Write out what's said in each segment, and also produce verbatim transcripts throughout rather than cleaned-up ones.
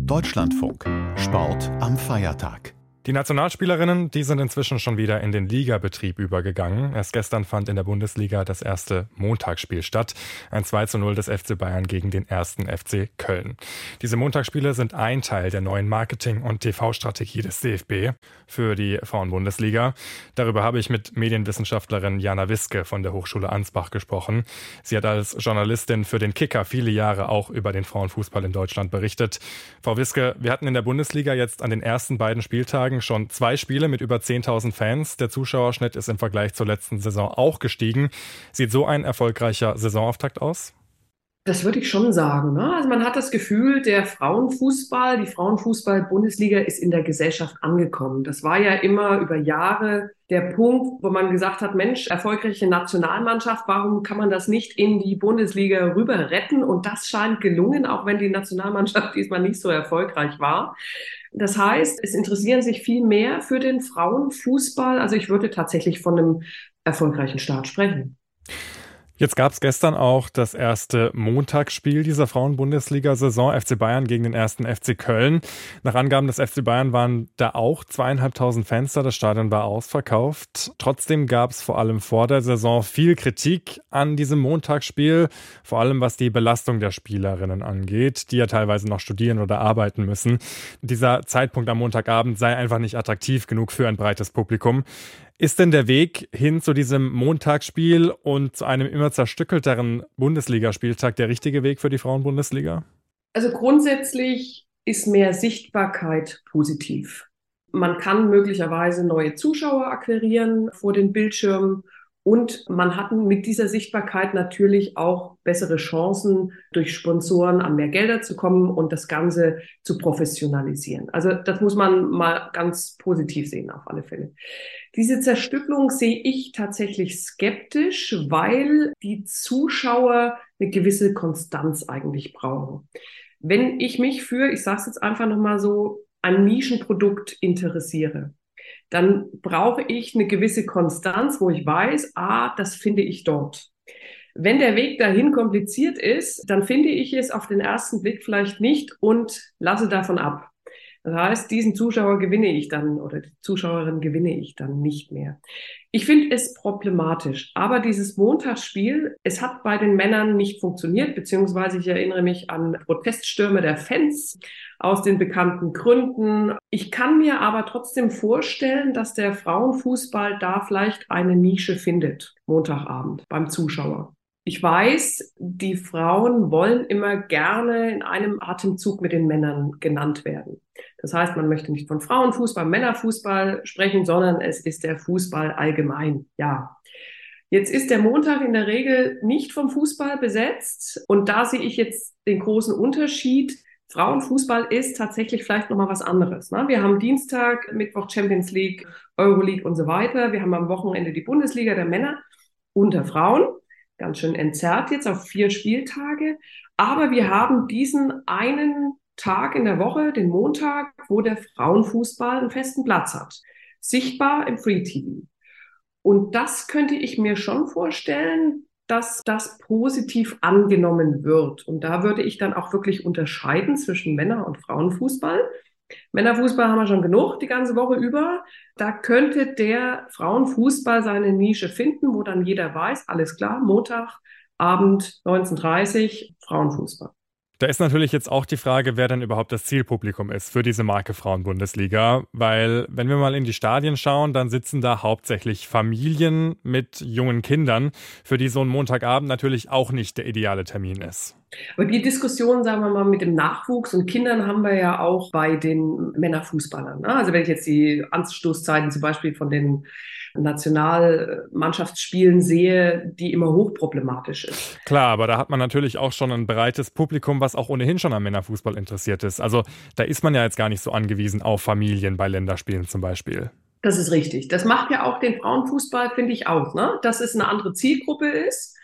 Deutschlandfunk. Sport am Feiertag. Die Nationalspielerinnen, die sind inzwischen schon wieder in den Ligabetrieb übergegangen. Erst gestern fand in der Bundesliga das erste Montagsspiel statt. Ein zwei zu null des F C Bayern gegen den ersten F C Köln. Diese Montagsspiele sind ein Teil der neuen Marketing- und T V-Strategie des D F B für die Frauenbundesliga. Darüber habe ich mit Medienwissenschaftlerin Jana Wiske von der Hochschule Ansbach gesprochen. Sie hat als Journalistin für den Kicker viele Jahre auch über den Frauenfußball in Deutschland berichtet. Frau Wiske, wir hatten in der Bundesliga jetzt an den ersten beiden Spieltagen schon zwei Spiele mit über zehntausend Fans. Der Zuschauerschnitt ist im Vergleich zur letzten Saison auch gestiegen. Sieht so ein erfolgreicher Saisonauftakt aus? Das würde ich schon sagen. Ne? Also man hat das Gefühl, der Frauenfußball, die Frauenfußball-Bundesliga ist in der Gesellschaft angekommen. Das war ja immer über Jahre der Punkt, wo man gesagt hat, Mensch, erfolgreiche Nationalmannschaft, warum kann man das nicht in die Bundesliga rüber retten? Und das scheint gelungen, auch wenn die Nationalmannschaft diesmal nicht so erfolgreich war. Das heißt, es interessieren sich viel mehr für den Frauenfußball. Also ich würde tatsächlich von einem erfolgreichen Start sprechen. Jetzt gab es gestern auch das erste Montagsspiel dieser Frauen-Bundesliga-Saison, F C Bayern gegen den ersten F C Köln. Nach Angaben des F C Bayern waren da auch zweieinhalbtausend Fans da, das Stadion war ausverkauft. Trotzdem gab es vor allem vor der Saison viel Kritik an diesem Montagsspiel, vor allem was die Belastung der Spielerinnen angeht, die ja teilweise noch studieren oder arbeiten müssen. Dieser Zeitpunkt am Montagabend sei einfach nicht attraktiv genug für ein breites Publikum. Ist denn der Weg hin zu diesem Montagsspiel und zu einem immer zerstückelteren Bundesligaspieltag der richtige Weg für die Frauenbundesliga? Also grundsätzlich ist mehr Sichtbarkeit positiv. Man kann möglicherweise neue Zuschauer akquirieren vor den Bildschirmen und man hat mit dieser Sichtbarkeit natürlich auch bessere Chancen, durch Sponsoren an mehr Gelder zu kommen und das Ganze zu professionalisieren. Also das muss man mal ganz positiv sehen, auf alle Fälle. Diese Zerstückelung sehe ich tatsächlich skeptisch, weil die Zuschauer eine gewisse Konstanz eigentlich brauchen. Wenn ich mich für, ich sage es jetzt einfach nochmal so, ein Nischenprodukt interessiere, dann brauche ich eine gewisse Konstanz, wo ich weiß, ah, das finde ich dort. Wenn der Weg dahin kompliziert ist, dann finde ich es auf den ersten Blick vielleicht nicht und lasse davon ab. Das heißt, diesen Zuschauer gewinne ich dann oder die Zuschauerin gewinne ich dann nicht mehr. Ich finde es problematisch, aber dieses Montagsspiel, es hat bei den Männern nicht funktioniert, beziehungsweise ich erinnere mich an Proteststürme der Fans aus den bekannten Gründen. Ich kann mir aber trotzdem vorstellen, dass der Frauenfußball da vielleicht eine Nische findet, Montagabend beim Zuschauer. Ich weiß, die Frauen wollen immer gerne in einem Atemzug mit den Männern genannt werden. Das heißt, man möchte nicht von Frauenfußball, Männerfußball sprechen, sondern es ist der Fußball allgemein. Ja. Jetzt ist der Montag in der Regel nicht vom Fußball besetzt und da sehe ich jetzt den großen Unterschied. Frauenfußball ist tatsächlich vielleicht nochmal was anderes. Ne? Wir haben Dienstag, Mittwoch Champions League, Euroleague und so weiter. Wir haben am Wochenende die Bundesliga der Männer und der Frauen. Ganz schön entzerrt jetzt auf vier Spieltage. Aber wir haben diesen einen Tag in der Woche, den Montag, wo der Frauenfußball einen festen Platz hat. Sichtbar im Free T V. Und das könnte ich mir schon vorstellen, dass das positiv angenommen wird. Und da würde ich dann auch wirklich unterscheiden zwischen Männer- und Frauenfußball. Männerfußball haben wir schon genug die ganze Woche über. Da könnte der Frauenfußball seine Nische finden, wo dann jeder weiß, alles klar, Montagabend neunzehn Uhr dreißig, Frauenfußball. Da ist natürlich jetzt auch die Frage, wer denn überhaupt das Zielpublikum ist für diese Marke Frauenbundesliga. Weil, wenn wir mal in die Stadien schauen, dann sitzen da hauptsächlich Familien mit jungen Kindern, für die so ein Montagabend natürlich auch nicht der ideale Termin ist. Aber die Diskussion, sagen wir mal, mit dem Nachwuchs und Kindern haben wir ja auch bei den Männerfußballern. Ne? Also wenn ich jetzt die Anstoßzeiten zum Beispiel von den Nationalmannschaftsspielen sehe, die immer hochproblematisch ist. Klar, aber da hat man natürlich auch schon ein breites Publikum, was auch ohnehin schon am Männerfußball interessiert ist. Also da ist man ja jetzt gar nicht so angewiesen auf Familien bei Länderspielen zum Beispiel. Das ist richtig. Das macht ja auch den Frauenfußball, finde ich, auch, ne? Dass es eine andere Zielgruppe ist.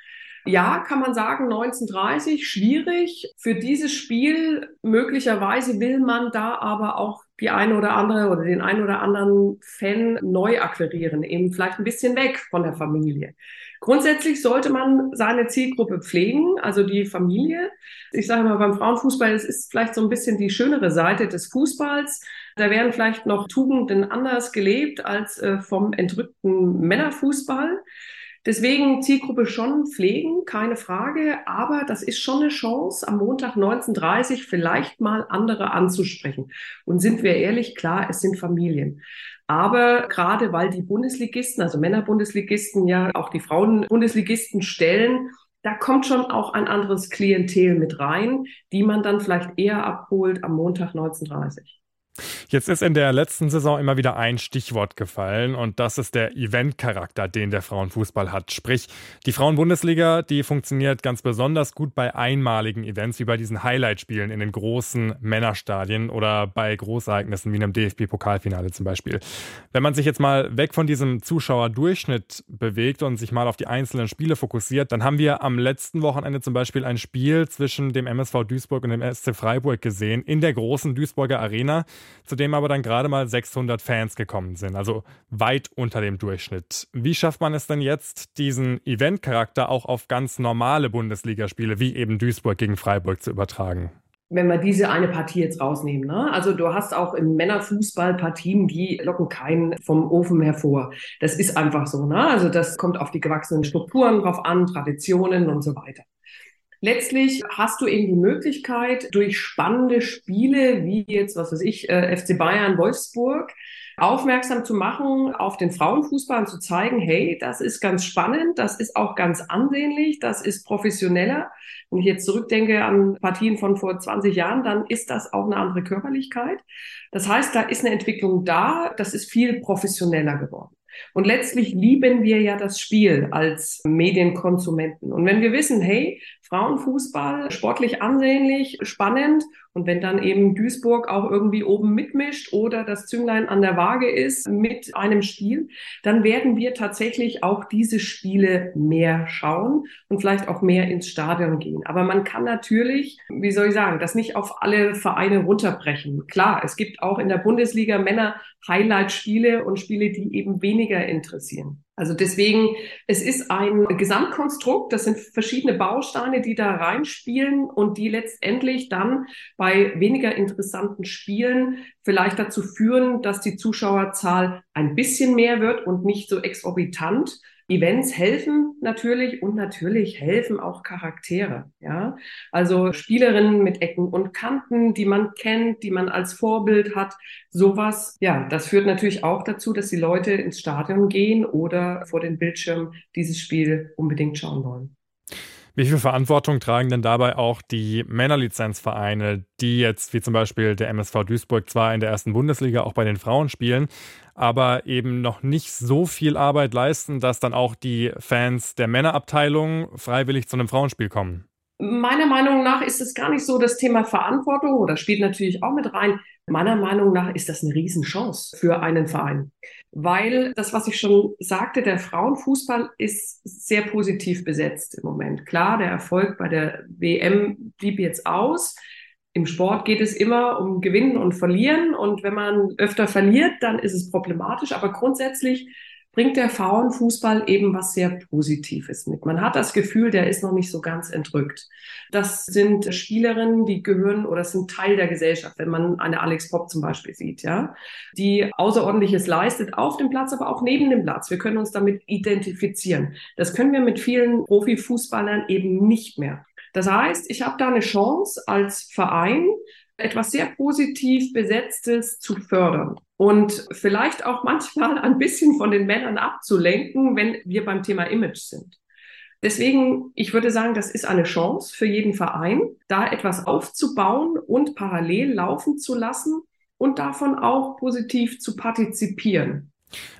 Ja, kann man sagen, neunzehnhundertdreißig, schwierig. Für dieses Spiel möglicherweise will man da aber auch die eine oder andere oder den einen oder anderen Fan neu akquirieren, eben vielleicht ein bisschen weg von der Familie. Grundsätzlich sollte man seine Zielgruppe pflegen, also die Familie. Ich sage mal, beim Frauenfußball, es ist vielleicht so ein bisschen die schönere Seite des Fußballs. Da werden vielleicht noch Tugenden anders gelebt als äh, vom entrückten Männerfußball. Deswegen Zielgruppe schon pflegen, keine Frage, aber das ist schon eine Chance, am Montag neunzehn Uhr dreißig vielleicht mal andere anzusprechen. Und sind wir ehrlich, klar, es sind Familien. Aber gerade weil die Bundesligisten, also Männerbundesligisten, ja auch die Frauenbundesligisten stellen, da kommt schon auch ein anderes Klientel mit rein, die man dann vielleicht eher abholt am Montag neunzehn Uhr dreißig. Jetzt ist in der letzten Saison immer wieder ein Stichwort gefallen und das ist der Event-Charakter, den der Frauenfußball hat. Sprich, die Frauenbundesliga, die funktioniert ganz besonders gut bei einmaligen Events, wie bei diesen Highlight-Spielen in den großen Männerstadien oder bei Großereignissen wie einem D F B-Pokalfinale zum Beispiel. Wenn man sich jetzt mal weg von diesem Zuschauerdurchschnitt bewegt und sich mal auf die einzelnen Spiele fokussiert, dann haben wir am letzten Wochenende zum Beispiel ein Spiel zwischen dem M S V Duisburg und dem S C Freiburg gesehen in der großen Duisburger Arena, zu dem aber dann gerade mal sechshundert Fans gekommen sind, also weit unter dem Durchschnitt. Wie schafft man es denn jetzt, diesen Event-Charakter auch auf ganz normale Bundesligaspiele wie eben Duisburg gegen Freiburg zu übertragen? Wenn wir diese eine Partie jetzt rausnehmen, ne? Also du hast auch im Männerfußball Partien, die locken keinen vom Ofen hervor. Das ist einfach so, ne? Also das kommt auf die gewachsenen Strukturen drauf an, Traditionen und so weiter. Letztlich hast du eben die Möglichkeit, durch spannende Spiele, wie jetzt, was weiß ich, äh, F C Bayern, Wolfsburg, aufmerksam zu machen auf den Frauenfußball und zu zeigen, hey, das ist ganz spannend, das ist auch ganz ansehnlich, das ist professioneller. Wenn ich jetzt zurückdenke an Partien von vor zwanzig Jahren, dann ist das auch eine andere Körperlichkeit. Das heißt, da ist eine Entwicklung da, das ist viel professioneller geworden. Und letztlich lieben wir ja das Spiel als Medienkonsumenten. Und wenn wir wissen, hey, Frauenfußball, sportlich ansehnlich, spannend, und wenn dann eben Duisburg auch irgendwie oben mitmischt oder das Zünglein an der Waage ist mit einem Spiel, dann werden wir tatsächlich auch diese Spiele mehr schauen und vielleicht auch mehr ins Stadion gehen. Aber man kann natürlich, wie soll ich sagen, das nicht auf alle Vereine runterbrechen. Klar, es gibt auch in der Bundesliga Männer Highlight-Spiele und Spiele, die eben weniger interessieren. Also deswegen, es ist ein Gesamtkonstrukt, das sind verschiedene Bausteine, die da reinspielen und die letztendlich dann bei weniger interessanten Spielen vielleicht dazu führen, dass die Zuschauerzahl ein bisschen mehr wird und nicht so exorbitant. Events helfen natürlich und natürlich helfen auch Charaktere, ja. Also Spielerinnen mit Ecken und Kanten, die man kennt, die man als Vorbild hat, sowas, ja, das führt natürlich auch dazu, dass die Leute ins Stadion gehen oder vor den Bildschirm dieses Spiel unbedingt schauen wollen. Wie viel Verantwortung tragen denn dabei auch die Männerlizenzvereine, die jetzt wie zum Beispiel der M S V Duisburg zwar in der ersten Bundesliga auch bei den Frauen spielen, aber eben noch nicht so viel Arbeit leisten, dass dann auch die Fans der Männerabteilung freiwillig zu einem Frauenspiel kommen? Meiner Meinung nach ist es gar nicht so das Thema Verantwortung oder spielt natürlich auch mit rein. Meiner Meinung nach ist das eine Riesenchance für einen Verein. Weil das, was ich schon sagte, der Frauenfußball ist sehr positiv besetzt im Moment. Klar, der Erfolg bei der W M blieb jetzt aus. Im Sport geht es immer um Gewinnen und Verlieren. Und wenn man öfter verliert, dann ist es problematisch. Aber grundsätzlich bringt der Frauenfußball eben was sehr Positives mit. Man hat das Gefühl, der ist noch nicht so ganz entrückt. Das sind Spielerinnen, die gehören oder sind Teil der Gesellschaft, wenn man eine Alex Popp zum Beispiel sieht, ja, die Außerordentliches leistet auf dem Platz, aber auch neben dem Platz. Wir können uns damit identifizieren. Das können wir mit vielen Profifußballern eben nicht mehr. Das heißt, ich habe da eine Chance als Verein, etwas sehr positiv Besetztes zu fördern und vielleicht auch manchmal ein bisschen von den Männern abzulenken, wenn wir beim Thema Image sind. Deswegen, ich würde sagen, das ist eine Chance für jeden Verein, da etwas aufzubauen und parallel laufen zu lassen und davon auch positiv zu partizipieren.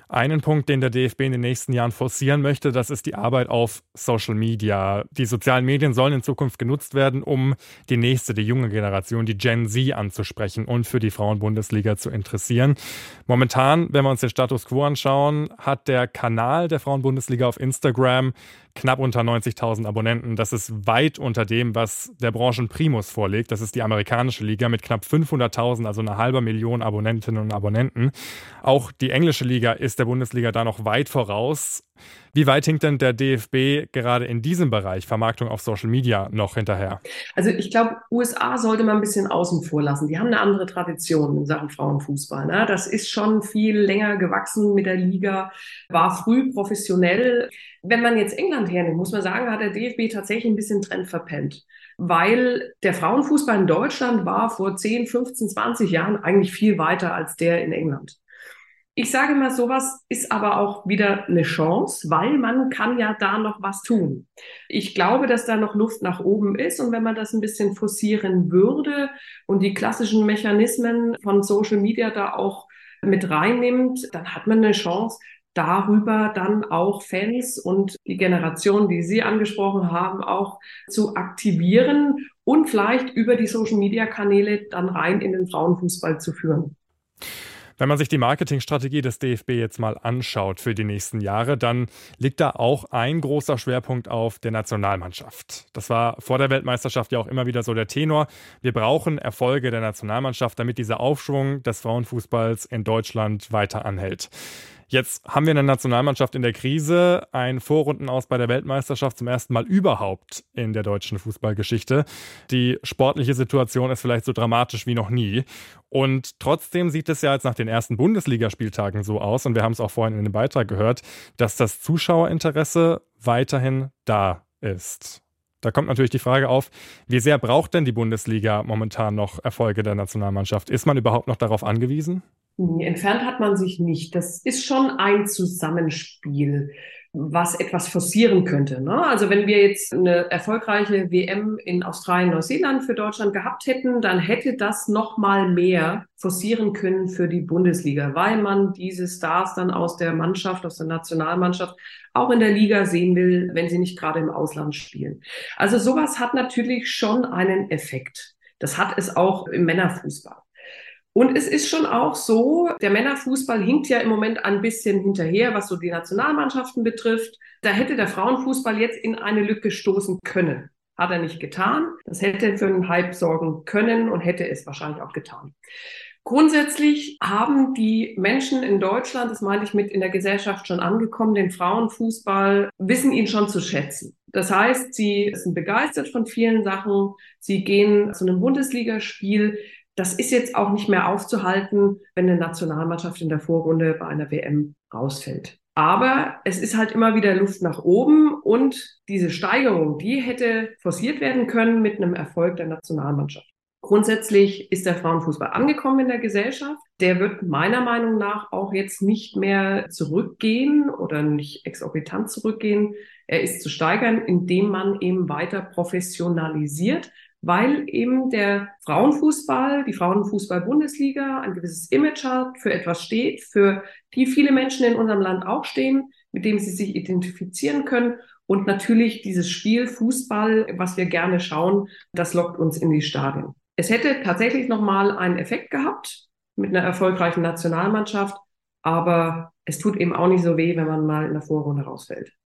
Einen Punkt, den der D F B in den nächsten Jahren forcieren möchte, das ist die Arbeit auf Social Media. Die sozialen Medien sollen in Zukunft genutzt werden, um die nächste, die junge Generation, die Gen Z anzusprechen und für die Frauenbundesliga zu interessieren. Momentan, wenn wir uns den Status quo anschauen, hat der Kanal der Frauenbundesliga auf Instagram knapp unter neunzigtausend Abonnenten. Das ist weit unter dem, was der Branchenprimus vorlegt. Das ist die amerikanische Liga mit knapp fünfhunderttausend, also eine halbe Million Abonnentinnen und Abonnenten. Auch die englische Liga ist der Bundesliga da noch weit voraus. Wie weit hinkt denn der D F B gerade in diesem Bereich Vermarktung auf Social Media noch hinterher? Also ich glaube, U S A sollte man ein bisschen außen vor lassen. Die haben eine andere Tradition in Sachen Frauenfußball. Ne? Das ist schon viel länger gewachsen mit der Liga, war früh professionell. Wenn man jetzt England hernimmt, muss man sagen, hat der D F B tatsächlich ein bisschen Trend verpennt. Weil der Frauenfußball in Deutschland war vor zehn, fünfzehn, zwanzig Jahren eigentlich viel weiter als der in England. Ich sage mal, sowas ist aber auch wieder eine Chance, weil man kann ja da noch was tun. Ich glaube, dass da noch Luft nach oben ist und wenn man das ein bisschen forcieren würde und die klassischen Mechanismen von Social Media da auch mit reinnimmt, dann hat man eine Chance, darüber dann auch Fans und die Generation, die Sie angesprochen haben, auch zu aktivieren und vielleicht über die Social-Media-Kanäle dann rein in den Frauenfußball zu führen. Wenn man sich die Marketingstrategie des D F B jetzt mal anschaut für die nächsten Jahre, dann liegt da auch ein großer Schwerpunkt auf der Nationalmannschaft. Das war vor der Weltmeisterschaft ja auch immer wieder so der Tenor. Wir brauchen Erfolge der Nationalmannschaft, damit dieser Aufschwung des Frauenfußballs in Deutschland weiter anhält. Jetzt haben wir eine Nationalmannschaft in der Krise, ein Vorrundenaus bei der Weltmeisterschaft zum ersten Mal überhaupt in der deutschen Fußballgeschichte. Die sportliche Situation ist vielleicht so dramatisch wie noch nie. Und trotzdem sieht es ja jetzt nach den ersten Bundesligaspieltagen so aus, und wir haben es auch vorhin in dem Beitrag gehört, dass das Zuschauerinteresse weiterhin da ist. Da kommt natürlich die Frage auf, wie sehr braucht denn die Bundesliga momentan noch Erfolge der Nationalmannschaft? Ist man überhaupt noch darauf angewiesen? Nee, entfernt hat man sich nicht. Das ist schon ein Zusammenspiel, was etwas forcieren könnte, ne? Also wenn wir jetzt eine erfolgreiche W M in Australien, Neuseeland für Deutschland gehabt hätten, dann hätte das noch mal mehr forcieren können für die Bundesliga, weil man diese Stars dann aus der Mannschaft, aus der Nationalmannschaft auch in der Liga sehen will, wenn sie nicht gerade im Ausland spielen. Also sowas hat natürlich schon einen Effekt. Das hat es auch im Männerfußball. Und es ist schon auch so, der Männerfußball hinkt ja im Moment ein bisschen hinterher, was so die Nationalmannschaften betrifft. Da hätte der Frauenfußball jetzt in eine Lücke stoßen können. Hat er nicht getan. Das hätte für einen Hype sorgen können und hätte es wahrscheinlich auch getan. Grundsätzlich haben die Menschen in Deutschland, das meine ich mit in der Gesellschaft schon angekommen, den Frauenfußball, wissen ihn schon zu schätzen. Das heißt, sie sind begeistert von vielen Sachen. Sie gehen zu einem Bundesligaspiel. Das ist jetzt auch nicht mehr aufzuhalten, wenn eine Nationalmannschaft in der Vorrunde bei einer W M rausfällt. Aber es ist halt immer wieder Luft nach oben und diese Steigerung, die hätte forciert werden können mit einem Erfolg der Nationalmannschaft. Grundsätzlich ist der Frauenfußball angekommen in der Gesellschaft. Der wird meiner Meinung nach auch jetzt nicht mehr zurückgehen oder nicht exorbitant zurückgehen. Er ist zu steigern, indem man eben weiter professionalisiert, weil eben der Frauenfußball, die Frauenfußball-Bundesliga ein gewisses Image hat, für etwas steht, für die viele Menschen in unserem Land auch stehen, mit dem sie sich identifizieren können. Und natürlich dieses Spiel Fußball, was wir gerne schauen, das lockt uns in die Stadien. Es hätte tatsächlich nochmal einen Effekt gehabt mit einer erfolgreichen Nationalmannschaft, aber es tut eben auch nicht so weh, wenn man mal in der Vorrunde rausfällt.